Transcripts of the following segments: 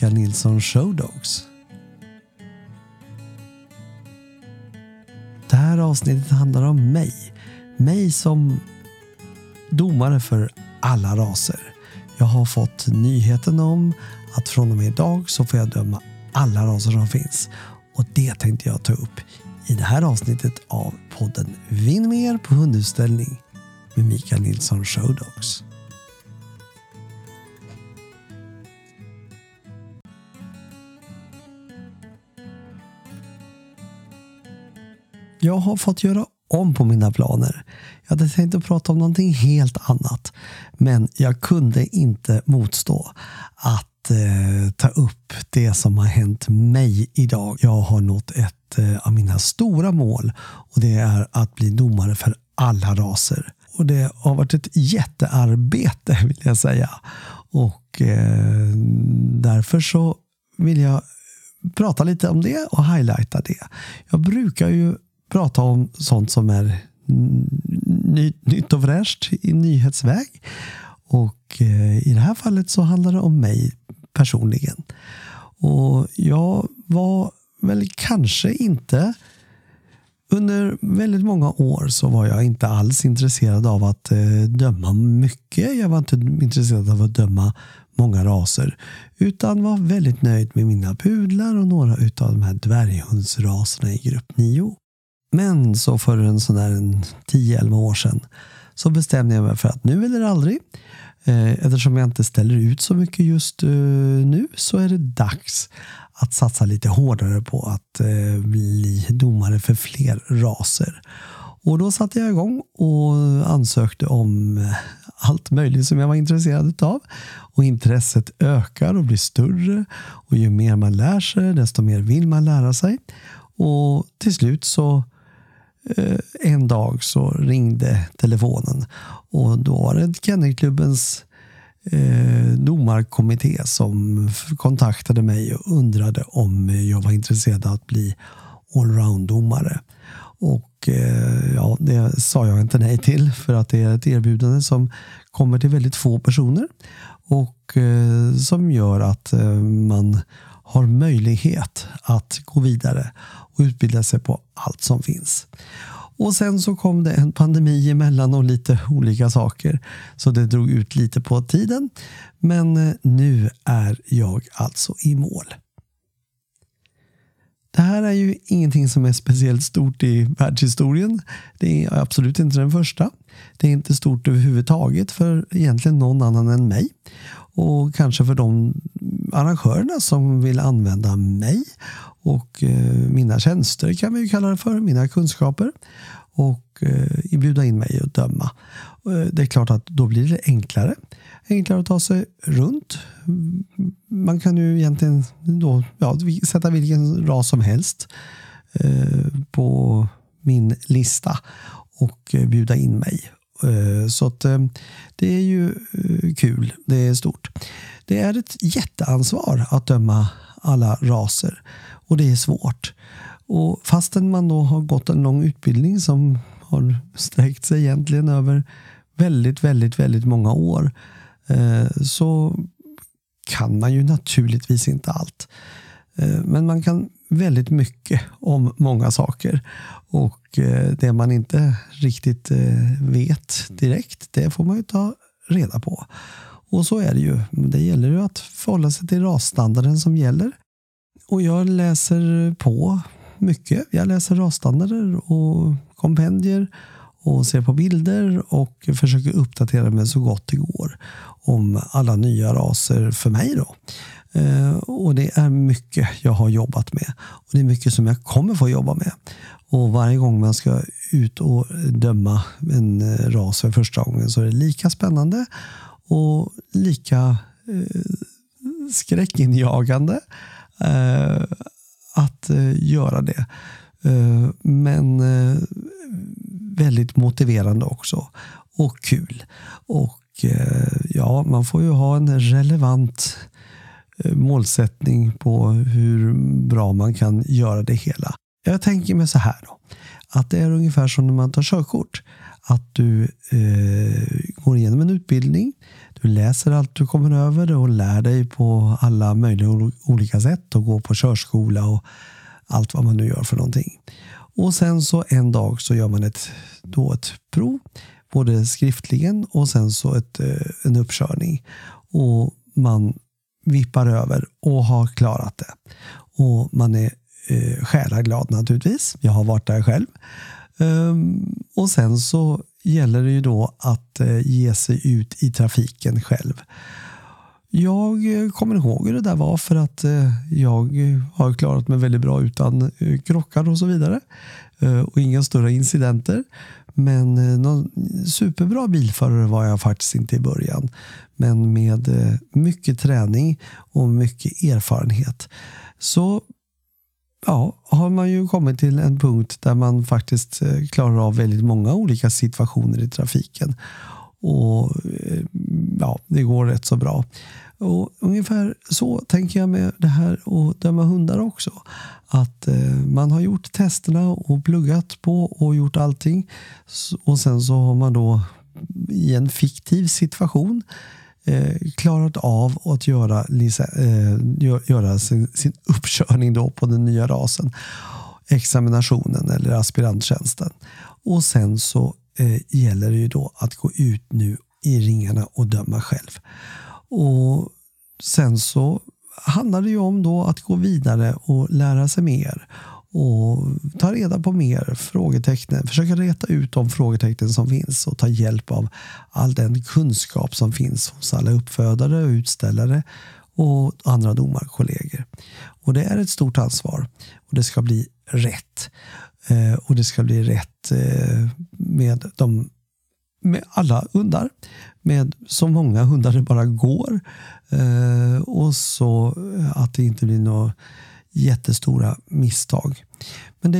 Mikael Nilsson Showdogs. Det här avsnittet handlar om mig. Mig som domare för alla raser. Jag har fått nyheten om att från och med idag så får jag döma alla raser som finns. Och det tänkte jag ta upp i det här avsnittet av podden Vinn mer på hundutställning med Mikael Nilsson Showdogs. Jag har fått göra om på mina planer. Jag hade tänkt att prata om någonting helt annat. Men jag kunde inte motstå att ta upp det som har hänt mig idag. Jag har nått ett av mina stora mål. Och det är att bli domare för alla raser. Och det har varit ett jättearbete vill jag säga. Och därför så vill jag prata lite om det och highlighta det. Jag brukar ju prata om sånt som är nytt och fräscht i nyhetsväg. Och i det här fallet så handlar det om mig personligen. Och jag var väl kanske inte... Under väldigt många år så var jag inte alls intresserad av att döma mycket. Jag var inte intresserad av att döma många raser. Utan var väldigt nöjd med mina pudlar och några utav de här dvärghundsraserna i grupp 9. Men så för en sån där 10-11 år sedan så bestämde jag mig för att nu eller aldrig. Eftersom jag inte ställer ut så mycket just nu så är det dags att satsa lite hårdare på att bli domare för fler raser. Och då satte jag igång och ansökte om allt möjligt som jag var intresserad av. Och intresset ökar och blir större. Och ju mer man lär sig desto mer vill man lära sig. Och till slut så en dag så ringde telefonen. Och då var det Kennelklubbens domarkommitté som kontaktade mig och undrade om jag var intresserad av att bli allround-domare. Och ja, det sa jag inte nej till för att det är ett erbjudande som kommer till väldigt få personer och som gör att man har möjlighet att gå vidare och utbilda sig på allt som finns. Och sen så kom det en pandemi emellan och lite olika saker. Så det drog ut lite på tiden. Men nu är jag alltså i mål. Det här är ju ingenting som är speciellt stort i världshistorien. Det är absolut inte den första. Det är inte stort överhuvudtaget för egentligen någon annan än mig. Och kanske för de arrangörerna som vill använda mig och mina tjänster kan vi ju kalla det för, mina kunskaper och bjuda in mig och döma. Det är klart att då blir det enklare att ta sig runt. Man kan ju egentligen då, sätta vilken ras som helst på min lista och bjuda in mig. Så att det är ju kul, det är stort. Det är ett jätteansvar att döma alla raser och det är svårt. Och fastän man då har gått en lång utbildning som har sträckt sig egentligen över väldigt, väldigt, väldigt många år så kan man ju naturligtvis inte allt. Men man kan väldigt mycket om många saker. Och det man inte riktigt vet direkt, det får man ju ta reda på. Och så är det ju. Det gäller ju att förhålla sig till rasstandarden som gäller. Och jag läser på mycket. Jag läser rasstandarder och kompendier och ser på bilder och försöker uppdatera mig så gott det går om alla nya raser för mig då. Och det är mycket jag har jobbat med. Och det är mycket som jag kommer få jobba med. Och varje gång man ska ut och döma en ras för första gången så är det lika spännande och lika skräckinjagande att göra det. Men väldigt motiverande också. Och kul. Och ja, man får ju ha en relevant målsättning på hur bra man kan göra det hela. Jag tänker mig så här då. Att det är ungefär som när man tar körkort. Att du går igenom en utbildning. Du läser allt du kommer över och lär dig på alla möjliga olika sätt och går på körskola och allt vad man nu gör för någonting. Och sen så en dag så gör man ett prov, både skriftligen och sen så en uppkörning. Och man vippar över och har klarat det. Och man är själaglad naturligtvis. Jag har varit där själv. Och sen så gäller det ju då att ge sig ut i trafiken själv. Jag kommer ihåg hur det där var för att jag har klarat mig väldigt bra utan krockar och så vidare. Och inga större incidenter. Men någon superbra bilförare var jag faktiskt inte i början. Men med mycket träning och mycket erfarenhet så har man ju kommit till en punkt där man faktiskt klarar av väldigt många olika situationer i trafiken. Och det går rätt så bra. Och ungefär så tänker jag med det här att döma hundar också. Att man har gjort testerna och pluggat på och gjort allting. Och sen så har man då i en fiktiv situation klarat av att göra sin uppkörning då på den nya rasen. Examinationen eller aspiranttjänsten. Och sen så gäller det ju då att gå ut nu i ringarna och döma själv. Och sen så handlar det ju om då att gå vidare och lära sig mer och ta reda på mer frågetecken, försöka reta ut de frågetecken som finns och ta hjälp av all den kunskap som finns hos alla uppfödare och utställare och andra domarkollegor. Och det är ett stort ansvar och det ska bli rätt. Och det ska bli rätt med alla hundar, med så många hundar det bara går, och så att det inte blir några jättestora misstag. Men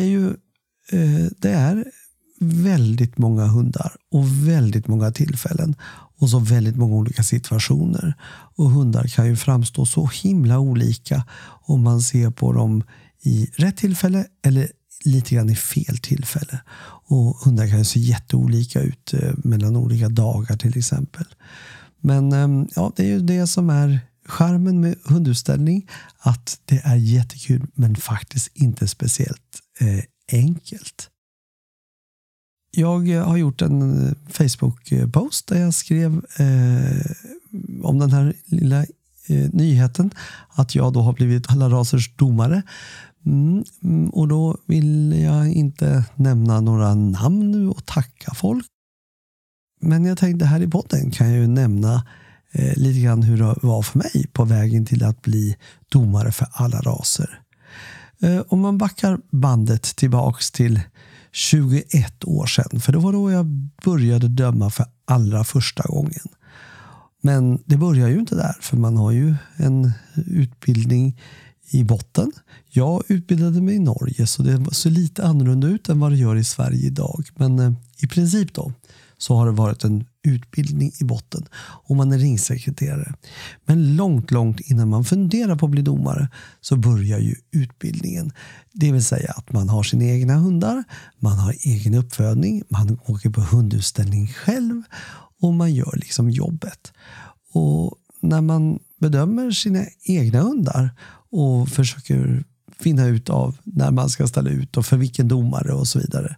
det är väldigt många hundar och väldigt många tillfällen och så väldigt många olika situationer, och hundar kan ju framstå så himla olika om man ser på dem i rätt tillfälle eller lite grann i fel tillfälle. Och hundar kan ju se jätteolika ut mellan olika dagar till exempel. Men det är ju det som är charmen med hundutställning, att det är jättekul men faktiskt inte speciellt enkelt. Jag har gjort en Facebook-post där jag skrev om den här lilla nyheten att jag då har blivit alla rasers domare. Och då vill jag inte nämna några namn nu och tacka folk. Men jag tänkte här i podden kan jag ju nämna lite grann hur det var för mig på vägen till att bli domare för alla raser. Om man backar bandet tillbaks till 21 år sedan, för det var då jag började döma för allra första gången. Men det börjar ju inte där, för man har ju en utbildning i botten. Jag utbildade mig i Norge, så det ser lite annorlunda ut än vad det gör i Sverige idag. Men i princip då så har det varit en utbildning i botten och man är ringsekreterare. Men långt innan man funderar på att bli domare så börjar ju utbildningen. Det vill säga att man har sina egna hundar, man har egen uppfödning, man åker på hundutställning själv och man gör liksom jobbet. Och när man bedömer sina egna hundar och försöker finna ut av när man ska ställa ut och för vilken domare och så vidare,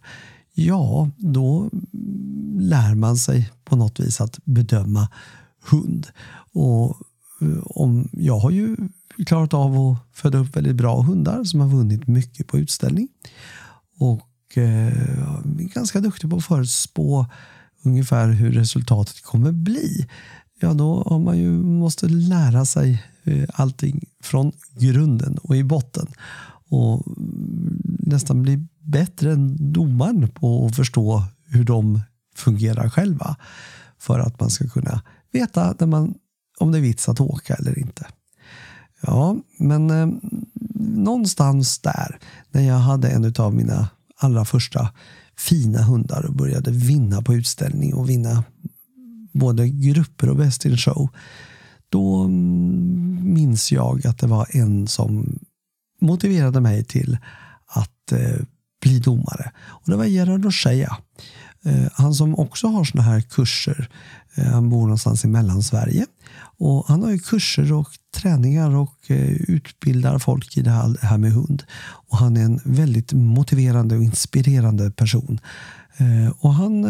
då lär man sig på något vis att bedöma hund. Och jag har ju klarat av att föda upp väldigt bra hundar som har vunnit mycket på utställning. Och är ganska duktig på att förutspå ungefär hur resultatet kommer bli. Då har man ju måste lära sig allting från grunden och i botten. Och nästan bli bättre än domaren på att förstå hur de fungerar själva. För att man ska kunna veta om det är vits att åka eller inte. Ja, men någonstans där, när jag hade en av mina allra första fina hundar och började vinna på utställning och vinna både grupper och Best in Show, då minns jag att det var en som motiverade mig till att bli domare. Och det var Gerard Oshaya. Han som också har såna här kurser, han bor någonstans i Mellansverige. Och han har ju kurser och träningar och utbildar folk i det här med hund. Och han är en väldigt motiverande och inspirerande person. Och han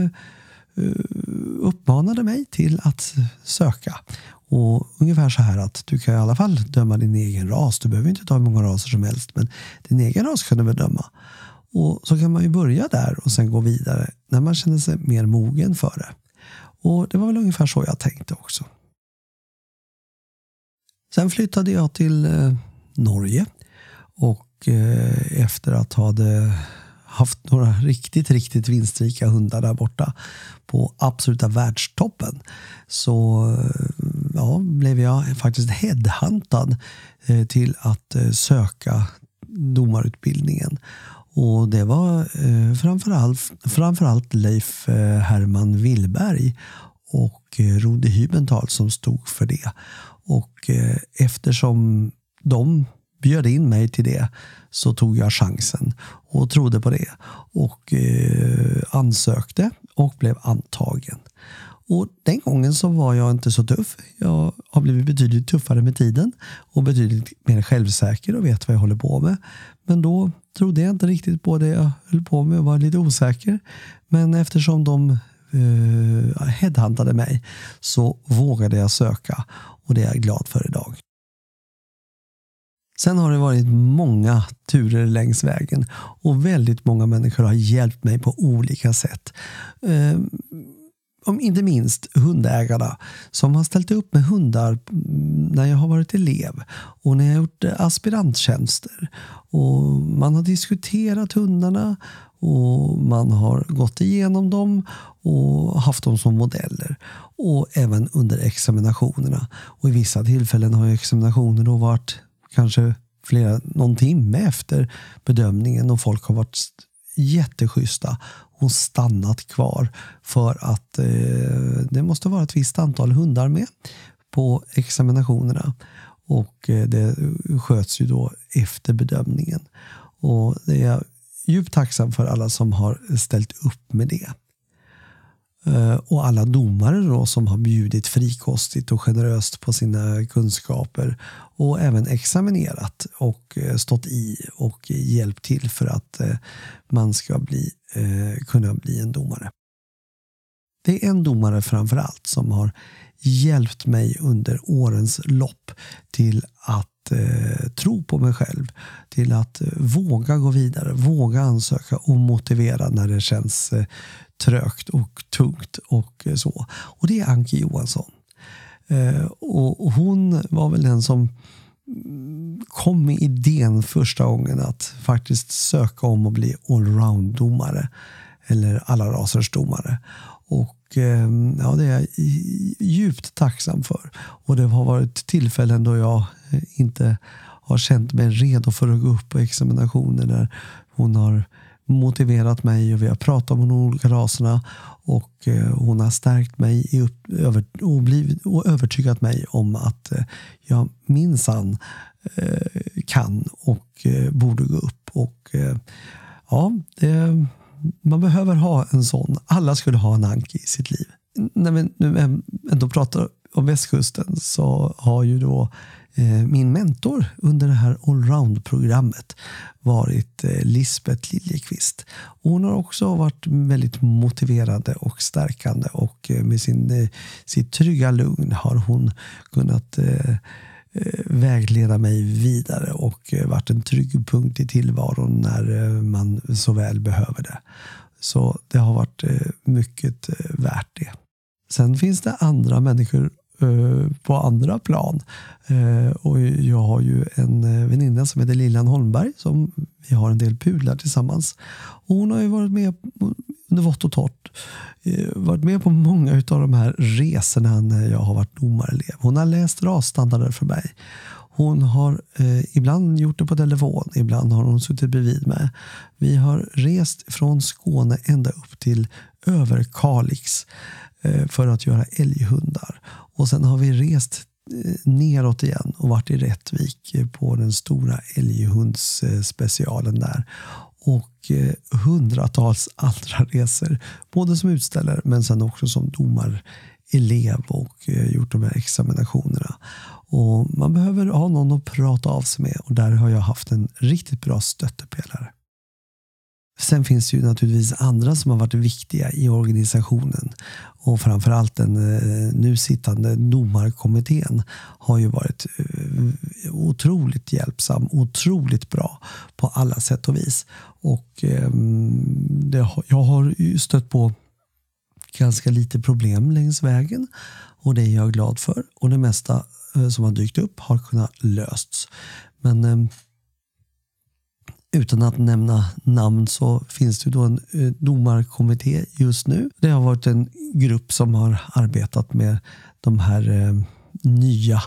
uppmanade mig till att söka. Och ungefär så här att du kan i alla fall döma din egen ras. Du behöver inte ta hur många raser som helst, men din egen ras kan du bedöma. Och så kan man ju börja där och sen gå vidare när man känner sig mer mogen för det. Och det var väl ungefär så jag tänkte också. Sen flyttade jag till Norge och efter att ha haft några riktigt vinstrika hundar där borta på absoluta världstoppen så blev jag faktiskt headhuntad till att söka domarutbildningen. Och det var framförallt Leif Herman Willberg och Rudi Hübenthal som stod för det. Och eftersom de bjöd in mig till det så tog jag chansen och trodde på det och ansökte och blev antagen. Och den gången så var jag inte så tuff. Jag har blivit betydligt tuffare med tiden och betydligt mer självsäker och vet vad jag håller på med. Men då trodde jag inte riktigt på det jag höll på med och var lite osäker. Men eftersom de headhuntade mig så vågade jag söka och det är jag glad för idag. Sen har det varit många turer längs vägen och väldigt många människor har hjälpt mig på olika sätt. Om inte minst hundägarna som har ställt upp med hundar när jag har varit elev och när jag har gjort aspiranttjänster. Och man har diskuterat hundarna och man har gått igenom dem och haft dem som modeller. Och även under examinationerna. Och i vissa tillfällen har examinationer då varit kanske någon timme efter bedömningen och folk har varit jätteschyssta och stannat kvar för att det måste vara ett visst antal hundar med på examinationerna och det sköts ju då efter bedömningen och det är jag djupt tacksam för alla som har ställt upp med det. Och alla domare då som har bjudit frikostigt och generöst på sina kunskaper och även examinerat och stått i och hjälpt till för att man ska kunna bli en domare. Det är en domare framförallt som har hjälpt mig under årens lopp till att tro på mig själv, till att våga gå vidare, våga ansöka och motivera när det känns trögt och tungt och så. Och det är Anki Johansson. Och hon var väl den som kom med idén första gången att faktiskt söka om att bli allround-domare eller alla rasers domare. Och det är jag djupt tacksam för. Och det har varit tillfällen då jag inte har känt mig redo för att gå upp på examinationer där hon har motiverat mig och vi har pratat om de olika raserna och hon har stärkt mig och övertygat mig om att jag minsann kan och borde gå upp och man behöver ha en sån. Alla skulle ha en Anki i sitt liv. När vi nu ändå pratar om västkusten så har ju då min mentor under det här allround-programmet varit Lisbeth Liljekvist. Hon har också varit väldigt motiverande och stärkande och med sitt trygga lugn har hon kunnat vägleda mig vidare och varit en trygg punkt i tillvaron när man så väl behöver det. Så det har varit mycket värt det. Sen finns det andra människor på andra plan. Och jag har ju en väninna som heter Lilian Holmberg som vi har en del pudlar tillsammans. Och hon har ju varit med under vått och torrt. Varit med på många av de här resorna när jag har varit domarelev. Hon har läst rasstandarder för mig. Hon har ibland gjort det på telefon, ibland har hon suttit bredvid mig. Vi har rest från Skåne ända upp till över Kalix för att göra älghundar. Och sen har vi rest neråt igen och varit i Rättvik på den stora älghundsspecialen där. och hundratals andra resor. Både som utställare men sen också som domarelev och gjort de här examinationerna. Och man behöver ha någon att prata av sig med och där har jag haft en riktigt bra stöttepelare. Sen finns det ju naturligtvis andra som har varit viktiga i organisationen och framförallt den nu sittande domarkommittén har ju varit otroligt hjälpsam, otroligt bra på alla sätt och vis. Och jag har ju stött på ganska lite problem längs vägen och det är jag glad för. Och det mesta som har dykt upp har kunnat lösts. Men utan att nämna namn så finns det då en domarkommitté just nu. Det har varit en grupp som har arbetat med de här nya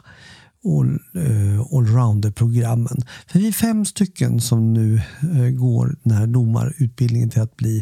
allrounder-programmen. För vi är 5 stycken som nu går den här domarutbildningen till att bli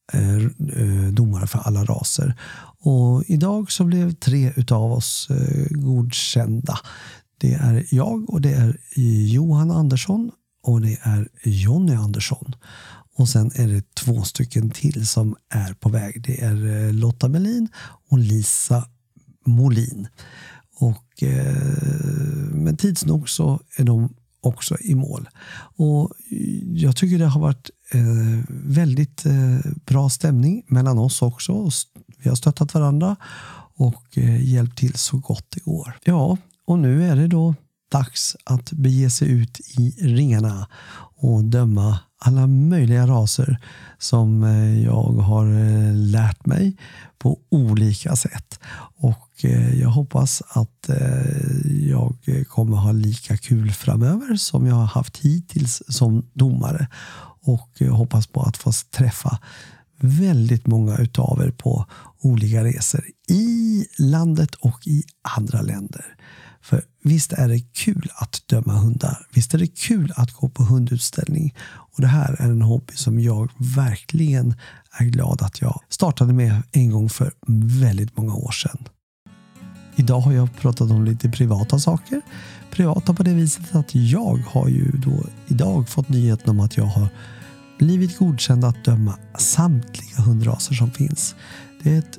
domare för alla raser. Och idag så blev 3 utav oss godkända. Det är jag och det är Johan Andersson och det är Jonny Andersson. Och sen är det 2 stycken till som är på väg. Det är Lotta Melin och Lisa Molin. Och men tids nog så är de också i mål. Och jag tycker det har varit väldigt bra stämning mellan oss också. Vi har stöttat varandra och hjälpt till så gott det går. Ja, och nu är det då dags att bege sig ut i ringarna och döma alla möjliga raser som jag har lärt mig på olika sätt. Och jag hoppas att jag kommer ha lika kul framöver som jag har haft hittills som domare. Och jag hoppas på att få träffa väldigt många utav er på olika resor i landet och i andra länder. För visst är det kul att döma hundar. Visst är det kul att gå på hundutställning. Och det här är en hobby som jag verkligen är glad att jag startade med en gång för väldigt många år sedan. Idag har jag pratat om lite privata saker. Privata på det viset att jag har ju då idag fått nyheten om att jag har blivit godkänd att döma samtliga hundraser som finns. Det är ett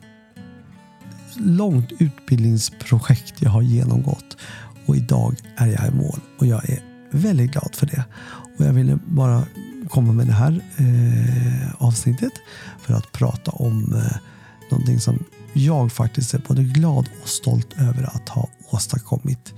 långt utbildningsprojekt jag har genomgått och idag är jag i mål och jag är väldigt glad för det. Och jag ville bara komma med det här avsnittet för att prata om någonting som jag faktiskt är både glad och stolt över att ha åstadkommit.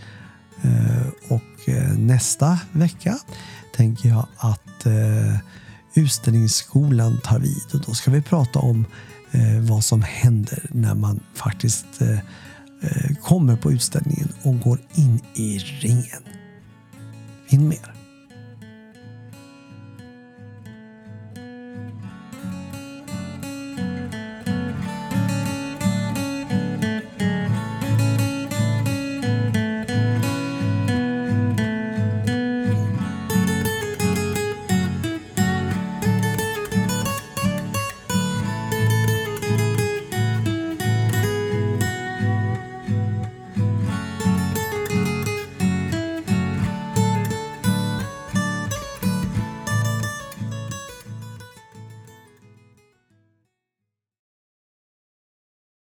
Och nästa vecka tänker jag att utställningsskolan tar vid och då ska vi prata om vad som händer när man faktiskt kommer på utställningen och går in i ringen. In mer.